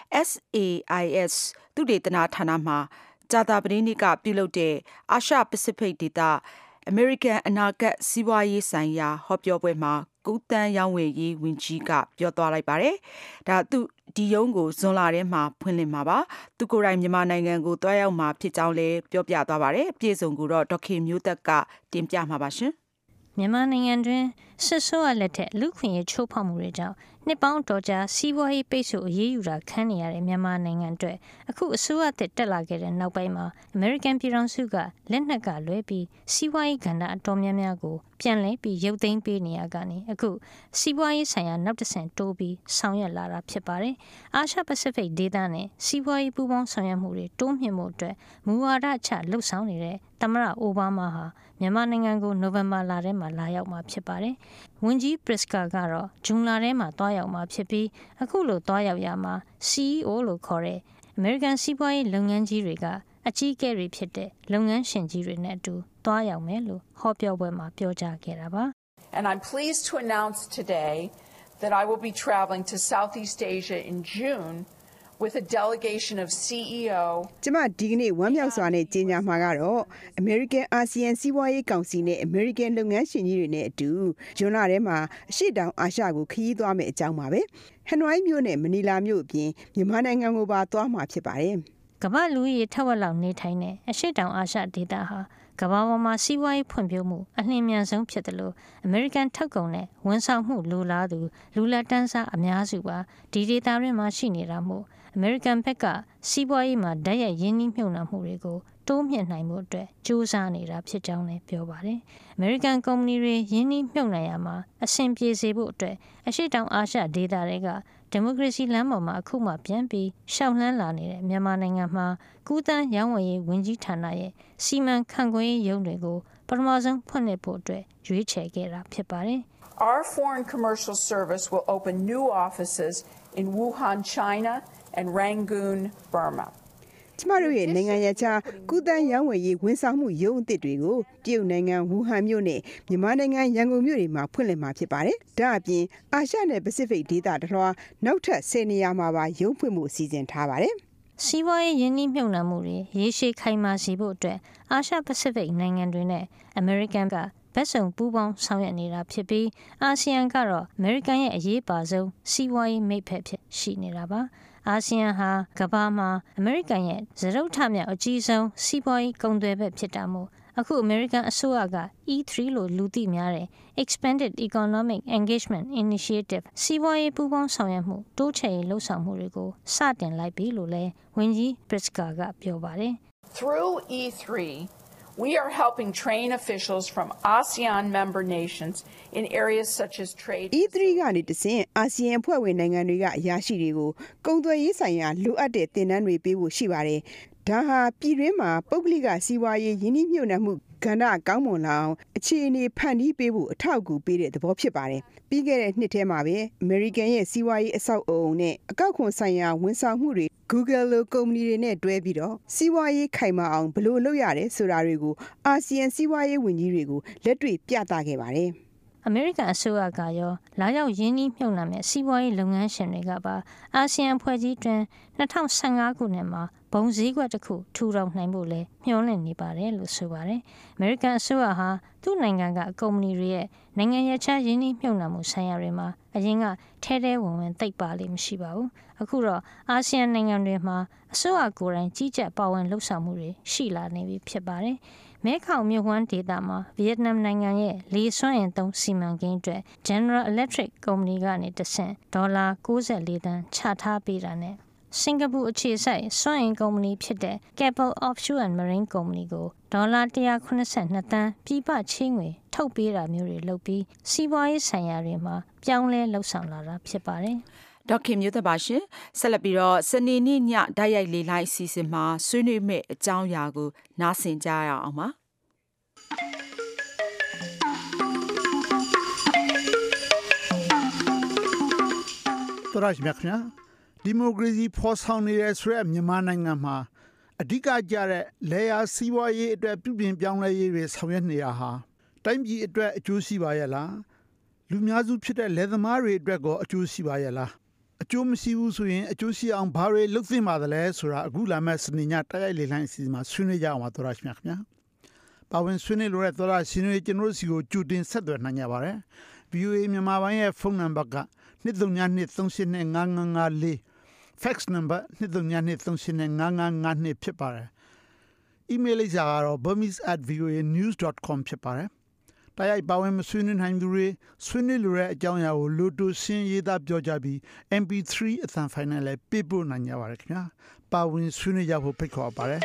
SAIS သုတေသနဌာနမှာကြာသပတေးနေ့ကပြုလုပ်တဲ့အာရှပစိဖိတ်ဒေသအမေရိကန်အနာဂတ်စီးပွားရေးဆိုင်ရာဟောပြောပွဲမှာကူးသန်းရောင်းဝယ်ရေးဝန်ကြီးကပြောသွားလိုက်ပါတယ်။ဒါဒီရုံးကိုဇွန်လထဲမှာဖွင့်လှစ်မှာပါ။သူကိုယ်တိုင်မြန်မာနိုင်ငံကိုတွားရောက်မှာဖြစ်ကြောင်းလည်းပြောပြသွားပါတယ်။ပြည်စုံကိုတော့ဒေါက်ခင်မျိုးသက်ကတင်ပြမှာပါရှင်။မြန်မာနိုင်ငံတွင်စစ်ဆိုးရလက်ထက်လူခွင့်ရေးချိုးဖောက်မှုတွေကြောင့်နှစ်ပေါင်းတော်ကြာစီးပွားရေးပိတ်ဆို့အရေးယူတာခံနေရတဲ့မြန်မာနိုင်ငံအတွက်အခုအစိုးရအသစ်တက်လာခဲ့တဲ့နောက်ပိုင်းမှာ American ပြည်ထောင်စုကလက်နက်ကလွဲပြီးစီးပွားရေးကဏ္ဍအတော်များများကိုပြန်လည်ပြီးရုပ်သိမ်းပေးနေရကနေအခုစီးပွားရေးဆိုင်ရာနောက်တစ်ဆင့်တိုးပြီးဆောင်ရွက်လာတာဖြစ်ပါတယ်။အာရှပစိဖိတ်ဒေသနဲ့စီးပွားရေးပူးပေါင်းဆောင်ရွက်မှုတွေတိုးမြှင့်ဖို့အတွက်မူဝါဒချလှုပ်ဆောင်နေတဲ့သမ္မတအိုဘားမားဟာမြန်မာနိုင်ငံကိုနိုဝင်ဘာလထဲမှာလာရောက်မှာဖြစ်ပါတယ်။ဝန်ကြီးပရစ်ကာကတော့ဇွန်လထဲမှာတွားရောက်မှာဖြစ်ပြီးအခုလိုတွားရောက်ရမှာ CEO လို့ခေါ်တဲ့ American စီးပွားရေးလုပ်ငန်းကြီးတွေကအကြီးအကဲတွေဖြစ်တဲ့လုပ်ငန်းရှင်ကြီးတွေနဲ့အတူတွားရောက်မယ်လို့ဟောပြောပွဲမှာပြောကြားခဲ့တာပါ And I'm pleased to announce today that I will be traveling to Southeast Asia in June with a delegation of CEO ကျမဒီကနေ့ဝမ်းမြောက်စွာနဲ့ကြေညာမှာကတော့ American ASEAN စီးပွားရေးကောင်စီနဲ့ American လုပ်ငန်းရှင်ကြီးတွေနဲ့အတူဇွန်လထဲမှာအရှေ့တောင်အာရှကိုခရီးသွားမယ်အကြောင်းပါပဲဟနွိုင်းမြို့နဲ့မနီလာမြို့အပြင်မြန်မာနိုင်ငံကိုပါသွားမှာဖြစ်ပါတယ်ကမ္ဘာလူဦးရေထက်ဝက်လောက်နေထိုင်တဲ့အရှေ့တောင်အာရှဒေသဟာကမ္ဘာပေါ်မှာစီးပွားရေးဖွံ့ဖြိုးမှုအလျင်မြန်ဆုံးဖြစ်တယ်လို့ American ထုတ်ကုန်နဲ့ဝန်ဆောင်မှုလိုလားသူလူလက်တန်းစားအများစုပါဒီဒေသတွေမှာရှိနေတာမို့ American ဘက်ကစီးပွားရေးမှာဓာတ်ရိုက်ရင်းနှီးမြှုပ်နှံမှုတွေကိုတိုးမြှင့်နိုင်မှုအတွက်ကြိုးစားနေတာဖြစ်ကြောင်းလည်းပြောပါတယ်။ American ကုမ္ပဏီတွေရင်းနှီးမြှုပ်နှံရမှာအဆင်ပြေစေဖို့အတွက်အရှေ့တောင်အာရှဒေသတွေကဒီမိုကရေစီလမ်းပေါ်မှာအခုမှပြန်ပြီးရှောက်လှမ်းလာနေတဲ့မြန်မာနိုင်ငံမှာကူးသန်းရောင်းဝယ်ရေးဝန်ကြီးဌာနရဲ့စီမံခန့်ခွဲရေးရုံးတွေကိုပထမဆုံးဖွင့်လှစ်ဖို့အတွက်ရွေးချယ်ခဲ့တာဖြစ်ပါတယ်။ Our foreign commercial service will open new offices in Wuhan, China and Rangoon, Burma. ကျမတို့ရဲ့နိုင်ငံခြားကုသန်းရောင်းဝယ်ရေးဝန်ဆောင်မှုရုံးအသစ်တွေကိုတရုတ်နိုင်ငံဝူဟန်မြို့နဲ့မြန်မာနိုင်ငံရန်ကုန်မြို့တွေမှာဖွင့်လှစ်မှာဖြစ်ပါတယ်။ဒါအပြင်အာရှနဲ့ပစိဖိတ်ဒေသတလွှားနောက်ထပ်10နေရာမှာပါရုံးဖွင့်မှုစီစဉ်ထားပါတယ်။စီးပွားရေးရင်းနှီးမြှုပ်နှံမှုတွေရေရှည်ခိုင်မာစေဖို့အတွက်အာရှပစိဖိတ်နိုင်ငံတွေနဲ့ American ကဘက်စုံပူးပေါင်းဆောင်ရွက်နေတာဖြစ်ပြီးအာဆီယံကတော့ American ရဲ့အရေးပါဆုံးစီးပွားရေးမိတ်ဖက်ဖြစ်ရှိနေတာပါ။အာဆီယံဟာကမ္ဘာမှာအမေရိကန်ရဲ့စတုတ္ထမြောက်အကြီးဆုံးစီးပွားရေးကုန်သွယ်ဘက်ဖြစ်တာမို့အခုအမေရိကန်အစိုးရက E3 လို့လူသိများတဲ့ Expanded Economic Engagement Initiative စီးပွားရေးပူးပေါင်းဆောင်ရွက်မှုတိုးချဲ့ရေးလှုပ်ဆောင်မှုတွေကိုစတင်လိုက်ပြီလို့လည်းဝန်ကြီးပရစ်ကာကပြောပါတယ် Through E3, we are helping train officials from ASEAN member nations in areas such as trade. E3 ကနေတဆင့်အာဆီယံဖွဲ့ဝင်နိုင်ငံတွေကအရာရှိတွေကိုကုန်သွယ်ရေးဆိုင်ရာလိုအပ်တဲ့သင်တန်းတွေပေးဖို့ရှိပါတယ်။ဒါဟာပြည်တွင်းမှာပုဂ္ဂလိကစီးပွားရေးယင်းနှိမ့်မြှုပ်နှံမှုကဏ္ဍကောင်းမွန်လာအောင်အခြေအနေဖန်တီးပေးဖို့အထောက်အကူပေးတဲ့သဘောဖြစ်ပါတယ်။ပြီးခဲ့တဲ့နှစ်ထဲမှာပဲ American ရဲ့စီးပွားရေးအဆောက်အအုံနဲ့အကောက်ခွန်ဆိုင်ရာဝန်ဆောင်မှုတွေ Google လိုကုမ္ပဏီတွေနဲ့တွဲပြီးတော့စီးပွားရေးခိုင်မာအောင်ဘယ်လိုလုပ်ရတယ်ဆိုတာတွေကိုအာဆီယံစီးပွားရေးဝန်ကြီးတွေကိုလက်တွေ့ပြသခဲ့ပါတယ်။အမေရိကန်အစိုးရကရောလာရောက်ရင်းနှီးမြှုပ်နှံမဲ့စီးပွားရေးလုပ်ငန်းရှင်တွေကပါအာဆီယံဖွဲ့စည်းတွင်2015ခုနှစ်မှာဘုံစည်းကွက်တစ်ခုထူထောင်နိုင်ဖို့လဲမျှော်လင့်နေပါတယ်လို့ဆိုပါတယ်။အမေရိကန်အစိုးရဟာသူ့နိုင်ငံကကုမ္ပဏီတွေရဲ့နိုင်ငံရေးချရင်းနှီးမြှုပ်နှံမှုဆိုင်ရာတွေမှာအရင်ကထဲထဲဝင်ဝင်သိပ်ပါလိမ့်မရှိပါဘူး။အခုတော့အာဆီယံနိုင်ငံတွေမှာအစိုးရကိုယ်တိုင်ကြီးကြပ်ပါဝင်လှုပ်ဆောင်မှုတွေရှိလာနေပြီဖြစ်ပါတယ်။မဲခေါင်မြစ်ဝှမ်းဒေသမှာဗီယက်နမ်နိုင်ငံရဲ့လေစွမ်းအင်သုံးစီမံကိန်းအတွက် General Electric ကုမ္ပဏီကနေတဆင့်ဒေါ်လာ94သန်းချထားပေးတာနဲ့စင်ကာပူအခြေစိုက်စွမ်းအင်ကုမ္ပဏီဖြစ်တဲ့ Keppel Offshore and Marine ကုမ္ပဏီကိုဒေါ်လာ182သန်းပြည်ပချေးငွေထုတ်ပေးတာမျိုးတွေလုပ်ပြီးစီးပွားရေးဆိုင်ရာတွေမှာပြောင်းလဲလှုပ်ဆောင်လာတာဖြစ်ပါတယ်ဒေါက်ခင်မျိုးသက်ပါရှင်ဆက်လက်ပြီးတော့စနေနေ့ညဓာတ်ရိုက်လေလိုက်အစီအစဉ်မှာဆွေးနွေးမယ့်အကြောင်းအရာကိုနားဆင်ကြရအောင်ပါတော်ရရှိမြခင်ဒီမိုကရေစီဖော်ဆောင်နေတဲ့ဆိုရက်မြန်မာနိုင်ငံမှာအဓိကကျတဲ့လေယာစီးပွားရေးအတွက်ပြုပြင်ပြောင်းလဲရေးတွေဆောင်ရွက်နေတာဟာတိုင်းပြည်အတွက်အကျိုးရှိပါရဲ့လားလူများစုဖြစ်တဲ့လယ်သမားတွေအတွက်ကောအကျိုးရှိပါရဲ့လားအကျိုးမရှိဘူးဆိုရင်အကျိုးရှိအောင်ဘာတွေလုပ်သင့်ပါသလဲဆိုတာအခုလာမယ့်စနေညတိုက်ရိုက်လေလှိုင်းအစီအစဉ်မှာဆွေးနွေးကြအောင်ပါတော်ရရှိမြခင်ပါဝင်ဆွေးနွေးလို့ရတော်ရရှိနေကျွန်တော်တို့စီကိုကြိုတင်ဆက်သွယ်နိုင်ကြပါတယ် VOA မြန်မာပိုင်းရဲ့ဖုန်းနံပါတ်က23923895554 fax number 23923895552ဖြစ်ပါတယ် email လိပ်စာကတော့ burmese@voanews.com ဖြစ်ပါတယ်တိုက်ရိုက်ပါဝင်မဆွေးနွေးနိုင်သူတွေဆွေးနွေးလိုတဲ့အကြောင်းအရာကိုလိုတိုရှင်းရေးသားပြောကြပြီး MP3 အသံဖိုင်နဲ့လည်းပေးပို့နိုင်ကြပါတယ်ခင်ဗျာပါဝင်ဆွေးနွေးကြဖို့ဖိတ်ခေါ်ပါတယ်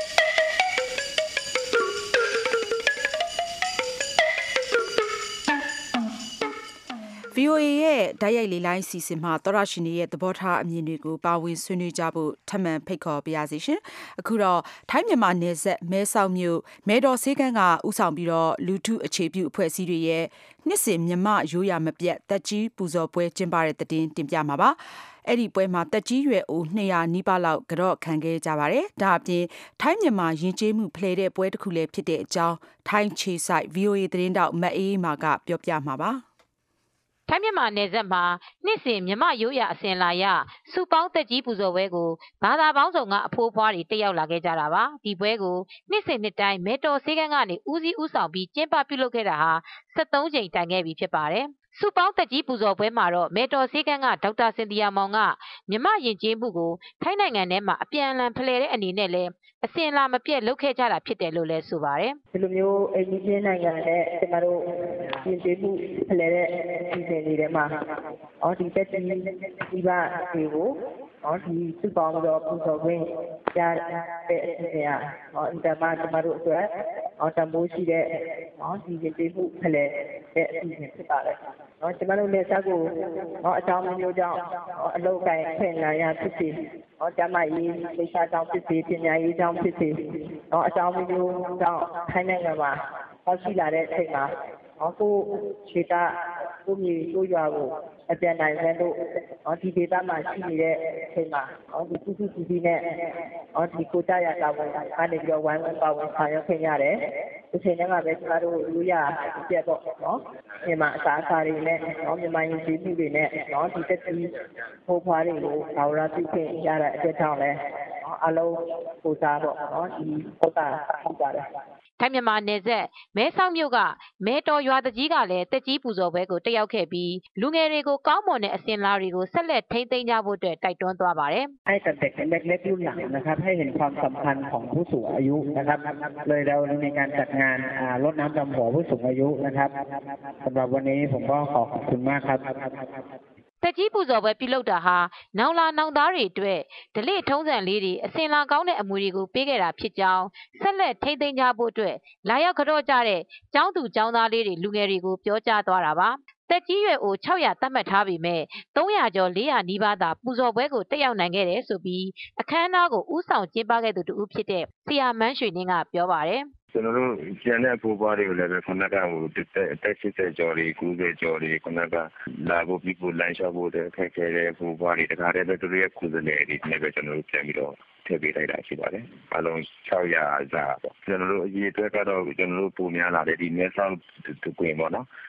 VOA ရဲ့ဓာတ်ရိုက်လေလိုင်းစီစဉ်မှာသောရရှင်တွေရဲ့သဘောထားအမြင်တွေကိုပါဝင်ဆွေးနွေးကြဖို့ထပ်မံဖိတ်ခေါ်ပါရစေရှင်။အခုတော့ထိုင်းမြန်မာနယ်စပ်မဲဆောက်မြို့မဲတော်ဆေးကန်းကဥဆောင်ပြီးတော့လူထုအခြေပြုအဖွဲ့အစည်းတွေရဲ့နှစ်စဉ်မြမရိုးရာမပြတ်တက်ကြီးပူဇော်ပွဲကျင်းပတဲ့တဲ့တင်ပြမှာပါ။အဲ့ဒီပွဲမှာတက်ကြီးရွယ်အို200နီးပါးလောက်ကြော့ခံခဲ့ကြပါတယ်။ဒါအပြင်ထိုင်းမြန်မာယဉ်ကျေးမှုဖလှယ်တဲ့ပွဲတစ်ခုလည်းဖြစ်တဲ့အကြောင်းထိုင်းခြေဆိုင် VOA သတင်းတောက်မအေးမာကပြောပြမှာပါ။ထိုင်းမြန်မာနယ်စပ်မှာနှစ်စဉ်မြမရိုးရာအစဉ်လာရစုပေါင်းတက်ကြီးပူဇော်ပွဲကိုဘာသာပေါင်းစုံကအဖိုးဖွားတွေတက်ရောက်လာခဲ့ကြတာပါဒီပွဲကိုနှစ်စဉ်နှစ်တိုင်းမဲတော်ဆေးကန်းကနေဦးစီးဦးဆောင်ပြီးကျင်းပပြုလုပ်ခဲ့တာဟာ73ကြိမ်တိုင်ခဲ့ပြီဖြစ်ပါတယ်စုပေါင်းတက်ကြီးပူဇော်ပွဲမှာတော့မဲတော်ဆေးကန်းကဒေါက်တာစင်တီယာမောင်ကမြမယဉ်ကျေးမှုကိုထိုင်းနိုင်ငံထဲမှာအပြန်အလှန်ဖလှယ်တဲ့အနေနဲ့လည်းအစဉ်လာမပြတ်လုပ်ခဲ့ကြတာဖြစ်တယ်လို့လည်းဆိုပါတယ်ဒီလိုမျိုးအိမ်ကြီးနိုင်ငံနဲ့ကျွန်တော်တို့ယဉ်ကျေးမှုဖလှယ်တဲ့အစီအစဉ်တွေထဲမှာဒီတက်ကြီးဒီပါတွေကိုဒီစုပေါင်းတော့ပူဇော်ခွင့်ရတဲ့အစီအစဉ်ကအင်တာမကျွန်တော်တို့အတွက်တန်ဖိုးရှိတဲ့ဒီယဉ်ကျေးမှုဖလှယ်တဲ့အစီအစဉ်ဖြစ်ပါတယ်ကျွန်တော်တို့လက်စားကိုအကြောင်းမျိုးကြောင့်အလုပ်ကိုင်ခွင့်လာရဖြစ်စီကျမရေးလိပ်စာကြောင့်ဖြစ်စီပညာရေးကြောင့်ဖြစ်စီအကြောင်းမျိုးကြောင့်ထိုင်းနိုင်ငံမှာရောက်ရှိလာတဲ့အချိန်မှာကိုခြေတာကိုမြေကိုရွာကိုအပြန်နိုင်တဲ့တို့ဒီဒေသမှာရှိနေတဲ့အချိန်မှာဒီစုစုစည်းနဲ့ဒီကိုကြရတာဝင်ကနေပြီးတော့ဝိုင်းဝန်းပါဝင်ဆောင်ရွက်ခွင့်ရတယ်ဒီချိန်ထဲမှာပဲကျွန်တော်တို့လူရပြတ်တော့မြန်မာအစားအစာတွေနဲ့မြန်မာယဉ်ကျေးမှုတွေနဲ့ဒီတက်ကြီးဖိုးဖွားတွေကိုဘာဝရပြုခွင့်ရတဲ့အတွက်ကြောင့်လည်းအလုံးကိုစားတော့ဒီပုဒ်တာဟုတ်ပါတယ်ထိုင်းမြန်မာနယ်စပ်မဲဆောက်မြို့ကမဲတော်ရွာတကြီးကလည်းတက်ကြီးပူဇော်ပွဲကိုတက်ရောက်ခဲ့ပြီးလူငယ်တွေကိုကောင်းမွန်တဲ့အစဉ်လာတွေကိုဆက်လက်ထိန်းသိမ်းကြဖို့အတွက်တိုက်တွန်းသွားပါတယ်။ให้เด็กเล็กๆรุ่นหลังนะครับให้เห็นความสำคัญของผู้สูงอายุนะครับเลยเราในการจัดงานรดน้ำดำหัวผู้สูงอายุนะครับสำหรับวันนี้ผมก็ขอบคุณมากครับတက်ကြီးပူဇော်ပွဲပြုလုပ်တာဟာနောင်လာနောင်သားတွေအတွက်ဓလေ့ထုံးစံလေးတွေအစဉ်လာကောင်းတဲ့အမွေတွေကိုပေးခဲ့တာဖြစ်ကြောင်းဆက်လက်ထိန်းသိမ်းကြဖို့အတွက်လာရောက်ကြော့ကြတဲ့ကျောင်းသူကျောင်းသားလေးတွေလူငယ်တွေကိုပြောကြားသွားတာပါတက်ကြီးရွယ်အို600သတ်မှတ်ထားပေမဲ့300ကျော်400နီးပါးသာပူဇော်ပွဲကိုတက်ရောက်နိုင်ခဲ့တယ်ဆိုပြီးအခမ်းအနားကိုဦးဆောင်ကျင်းပခဲ့သူတူဖြစ်တဲ့ဆရာမန်းရွှေနှင်းကပြောပါတယ်ကျွန်တော်တို့ကျန်တဲ့ပိုးပွားတွေကိုလည်းခဏကဟိုတက်80ကျော်တွေ90ကျော်တွေခဏကလာဖို့ပြီးဖို့လမ်းလျှောက်ဖို့တဲ့ခက်ခဲတဲ့ပိုးပွားတွေတခါတည်းပဲသူတို့ရဲ့ကုသလေတွေနဲ့ပဲကျွန်တော်တို့ပြန်ပြီးတော့ထည့်ပေးလိုက်တာရှိပါတယ်အလုံး600စာပေါ့ကျွန်တော်တို့အရေးအတွက်ကတော့ကျွန်တော်တို့ပုံများလာတဲ့ဒီမဲဆောက်တွင်ပေါ့နော်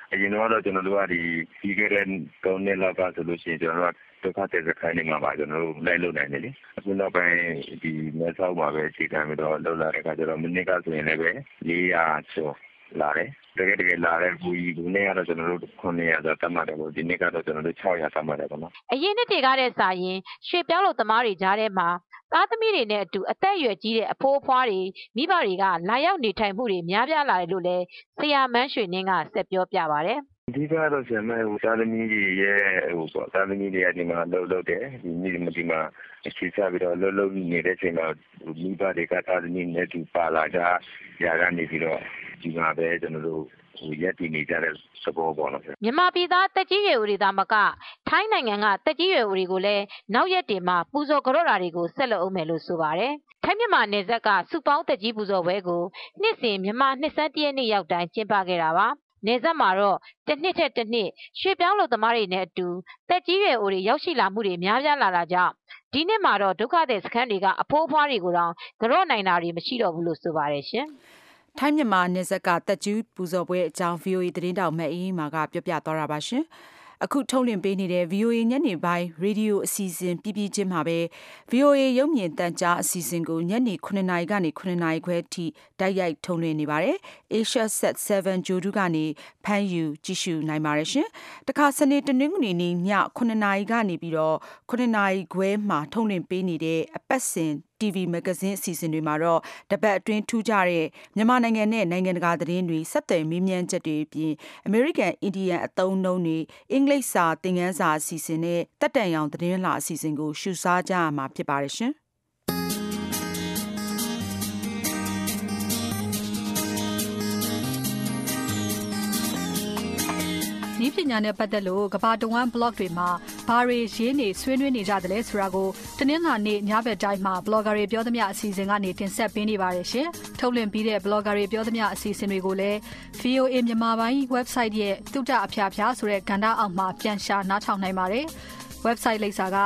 ရင်တော့ကျွန်တော်တို့ကဒီပြီးခဲ့တဲ့3နှစ်လောက်ကဆိုလို့ရှိရင်ကျွန်တော်တို့ဒုက္ခသည်စခန်းတွေမှာပါကျွန်တော်တို့လိုက်လုပ်နိုင်တယ်လေအခုနောက်ပိုင်းဒီမဲဆောက်မှာပဲအခြေခံပြီးတော့လုပ်လာတဲ့အခါကျတော့မိနစ်ကဆိုရင်လည်းပဲ400ကျော်လာတယ်တကယ်လာတဲ့ဘူးဒီနေ့ကတော့ကျွန်တော်တို့900ကျော်တတ်မှတ်တယ်ပေါ့ဒီနေ့ကတော့ကျွန်တော်တို့600တတ်မှတ်တယ်ပေါ့နော်အရင်နှစ်တွေကတဲ့စာရင်ရွှေပြောင်းလို့သမားတွေကြားထဲမှာသားသမီးတွေနဲ့အတူအသက်အရွယ်ကြီးတဲ့အဖိုးအဖွားတွေမိဘတွေကလာရောက်နေထိုင်မှုတွေများပြားလာတယ်လို့လည်းဆရာမန်းရွှေနှင်းကဆက်ပြောပြပါတယ်အဓိကတော့ဆရာမသားသမီးတွေရဲ့ပေါ့သားသမီးတွေကဒီမှာလှုပ်တယ်ဒီမှာအခြေချပြီးတော့လှုပ်နေတဲ့အချိန်မှာမိဘတွေကသားသမီးနဲ့တူပါလာကြရာကနေပြီးတော့ဒီမှာပဲကျွန်တော်တို့ရက်တည်နေကြတဲ့သဘောပေါ့နော်မြန်မာပြည်သားတက်ကြီးရွယ်ဦးတွေသာမကထိုင်းနိုင်ငံကတက်ကြီးရွယ်ဦးတွေကိုလည်းနောက်ရက်တင်မှာပူဇော်ကြော့တာတွေကိုဆက်လုပ်အောင်မယ်လို့ဆိုပါတယ်ထိုင်းမြန်မာနယ်စပ်ကစုပေါင်းတက်ကြီးပူဇော်ပွဲကိုနှစ်စဉ်မြန်မာနှစ်ဆန်းတရက်နေ့ရောက်တိုင်းကျင်းပခဲ့တာပါနယ်စပ်မှာတော့တစ်နှစ်ထက်တစ်နှစ်ရွှေပြောင်းလို့သမားတွေနဲ့အတူတက်ကြီးရွယ်ဦးတွေရောက်ရှိလာမှုတွေများပြားလာတာကြောင့်ဒီနှစ်မှာတော့ဒုက္ခသည်စခန်းတွေကအဖိုးအဖွားတွေကိုတောင်ကြော့နိုင်တာတွေမရှိတော့ဘူးလို့ဆိုပါတယ်ရှင်ထိုင်းမြန်မာနယ်စပ်ကတက်ကျူးပူဇော်ပွဲအကြောင်း VOA သတင်းတောက်မအေးမာကပြောပြသွားတာပါရှင်။အခုထုတ်လွှင့်ပေးနေတဲ့ VOA ညနေပိုင်းရေဒီယိုအစီအစဉ်ပြီးချင်းမှာပဲ VOA ရုပ်မြင်သံကြားအစီအစဉ်ကိုညနေ9:00နာရီကနေ9:00နာရီခွဲထိတိုက်ရိုက်ထုတ်လွှင့်နေပါတယ်။ Asia Set 7 ဂျိုဒူကနေဖမ်းယူကြည့်ရှုနိုင်ပါတယ်ရှင်။တခါစနေတနင်္ဂနွေနေ့ည9:00နာရီကနေပြီးတော့9:00နာရီခွဲမှာထုတ်လွှင့်ပေးနေတဲ့အပတ်စဉ်TV မဂ္ဂဇင်းအစီအစဉ်တွေမှာတော့တပတ်အတွင်းထူးခြားတဲ့မြန်မာနိုင်ငံနဲ့နိုင်ငံတကာသတင်းတွေဆက်သွယ်မေးမြန်းချက်တွေအပြင် American Indian အသုံးအနှုန်းတွေအင်္ဂလိပ်စာသင်ခန်းစာအစီအစဉ်နဲ့တက်တန်ရောင်သတင်းလာအစီအစဉ်ကိုရှုစားကြရမှာဖြစ်ပါတယ်ရှင်။ဤပညာနဲ့ပတ်သက်လို့ကမ္ဘာတဝန်း blog တွေမှာဘာတွေရေးနေဆွေးနွေးနေကြတယ်လဲဆိုတာကိုတနင်္လာနေ့ညဘက်တိုင်းမှာ blogger တွေပြောသမျှအစီအစဉ်ကနေတင်ဆက်ပေးနေပါတယ်ရှင်။ထုတ်လွှင့်ပြီးတဲ့ blogger တွေပြောသမျှအစီအစဉ်တွေကိုလည်း VOA မြန်မာပိုင်း website ရဲ့တုဒ္ဒအဖျားဖျားဆိုတဲ့ကဏ္ဍအောက်မှာပြန်ရှာနားထောင်နိုင်ပါတယ်။ website လိပ်စာက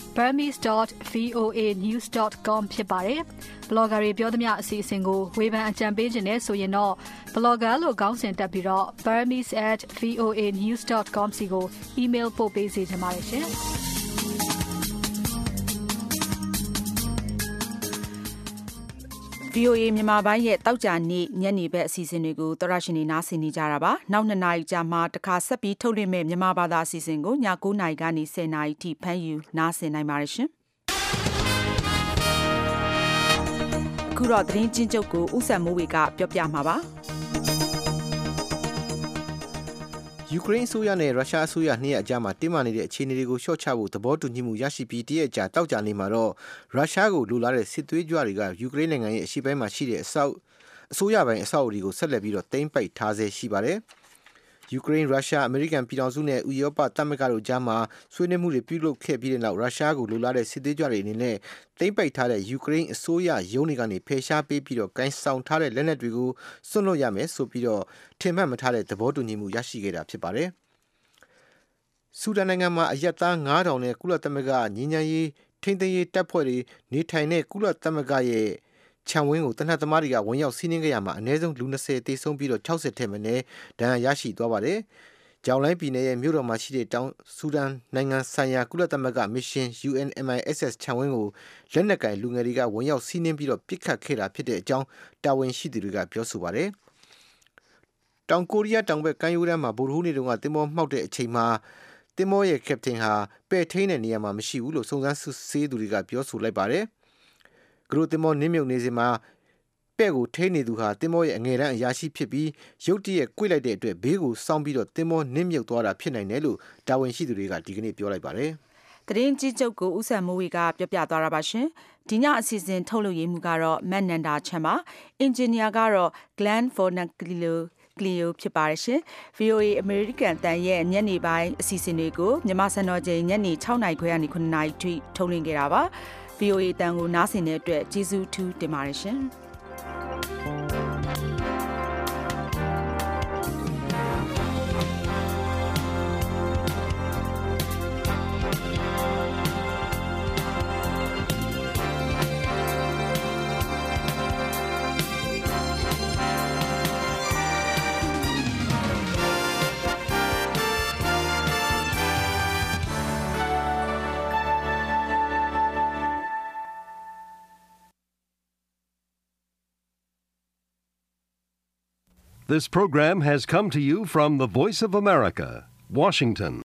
burmese.voanews.com ဖြစ်ပါတယ်။ blogger တွေပြောသမျှအစီအစဉ်ကိုဝေဖန်အကြံပေးခြင်းနဲ့ဆိုရင်တော့ blogger လို့ခေါင်းစဉ်တက်ပြီးတော့ burmese@voanews.com စီကို email ပို့ပေးစေချင်ပါတယ်ရှင်။ VOA မြန်မာပိုင်းရဲ့တောက်ကြနေ့ညနေဘက်အစီအစဉ်တွေကိုသောရရှင်နေနားဆင်နေကြတာပါ။နောက်2နာရီကြာမှတခါဆက်ပြီးထုတ်လွှင့်မဲ့မြန်မာဘာသာအစီအစဉ်ကိုည9:00နာရီကနေ10:00နာရီထိဖမ်းယူနားဆင်နိုင်ပါတယ်ရှင်။အခုတော့သတင်းချင်းချုပ်ကိုဦးစံမိုးဝေကပြောပြမှာပါ။ယူကရိန်းအစိုးရနဲ့ရုရှားအစိုးရနှစ်ရက်အကြားမှာတင်းမာနေတဲ့အခြေအနေတွေကိုလျှော့ချဖို့သဘောတူညီမှုရရှိပြီးတရက်ကြာတောက်ကြနေမှာတော့ရုရှားကိုလူလာတဲ့စစ်သွေးကြွတွေကယူကရိန်းနိုင်ငံရဲ့အရှေ့ပိုင်းမှာရှိတဲ့အစိုးရပိုင်းအဆောက်အဦတွေကိုဆက်လက်ပြီးတော့သိမ်းပိုက်ထားဆဲရှိပါတယ်။ယူကရိန်းရုရှားအမေရိကန်ပြည်ထောင်စုနဲ့ဥရောပသမဂ္ဂတို့ကြားမှာဆွေးနွေးမှုတွေပြုလုပ်ခဲ့ပြီးတဲ့နောက်ရုရှားကိုလူလာတဲ့စစ်သွေးကြွတွေအနေနဲ့သိမ်းပိုက်ထားတဲ့ယူကရိန်းအစိုးရရုံးတွေကနေဖယ်ရှားပေးပြီးတော့ကိုင်းဆောင်ထားတဲ့လက်နက်တွေကိုစွန့်လွတ်ရမယ်ဆိုပြီးတော့ထင်မှတ်မထားတဲ့သဘောတူညီမှုရရှိခဲ့တာဖြစ်ပါတယ်။ဆူဒန်နိုင်ငံမှာအရက်သား9000နဲ့ကုလသမဂ္ဂငြိမ်းချမ်းရေးထိန်းသိမ်းရေးတပ်ဖွဲ့တွေနေထိုင်တဲ့ကုလသမဂ္ဂရဲ့ခြံဝင်းကိုတနက်သမားတွေကဝင်ရောက်စီးနင်းခဲ့ရမှာအနည်းဆုံးလူ20သေဆုံးပြီးတော့60ထက်မနည်းဒဏ်ရာရရှိသွားပါတယ်။ကြောင်လိုင်းပြည်နယ်ရဲ့မြို့တော်မှာရှိတဲ့တောင်ဆူဒန်နိုင်ငံဆိုင်ရာကုလသမဂ္ဂမစ်ရှင် UNMISS ခြံဝင်းကိုလက်နက်ကင်လူငယ်တွေကဝင်ရောက်စီးနင်းပြီးတော့ပစ်ခတ်ခဲ့တာဖြစ်တဲ့အကြောင်းတာဝန်ရှိသူတွေကပြောဆိုပါတယ်။တောင်ကိုရီးယားတောင်ဘက်ကမ်းရိုးတန်းမှာဗိုလ်မှူးနေတုန်းကသင်္ဘောမှောက်တဲ့အချိန်မှာသင်္ဘောရဲ့ကပတိန်ဟာပဲ့ထိန်းတဲ့နေရာမှာမရှိဘူးလို့စုံစမ်းစစ်ဆေးသူတွေကပြောဆိုလိုက်ပါတယ်။ဂရုသင်္ဘောနင်းမြုပ်နေစဉ်မှာပဲ့ကိုထိန်းနေသူဟာသင်္ဘောရဲ့အငယ်တန်းအရာရှိဖြစ်ပြီးရုတ်တရက်ကွေ့လိုက်တဲ့အတွက်ဘေးကိုစောင်းပြီးတော့သင်္ဘောနင်းမြုပ်သွားတာဖြစ်နိုင်တယ်လို့တာဝန်ရှိသူတွေကဒီကနေ့ပြောလိုက်ပါတယ်။သတင်းကြီးချုပ်ကိုဦးစံမိုးဝေကပြောပြသွားတာပါရှင်။ဒီညအစီအစဉ်ထုတ်လုပ်ရေးမှုကတော့မန်နန္ဒာချမ်းပါ။အင်ဂျင်နီယာကတော့ Glenn Fornaglioဖြစ်ပါတယ်ရှင်။ VOA American တန်ရဲ့ညနေပိုင်းအစီအစဉ်တွေကိုမြန်မာစံတော်ချိန်ညနေ6:00နာရီခွဲကနေ9:00နာရီထိထုတ်လွှင့်ခဲ့တာပါ။ VOA တန်ကိုနားဆင်တဲ့အတွက်ကျေးဇူးထူးတင်ပါတယ်ရှင်။ This program has come to you from the Voice of America, Washington.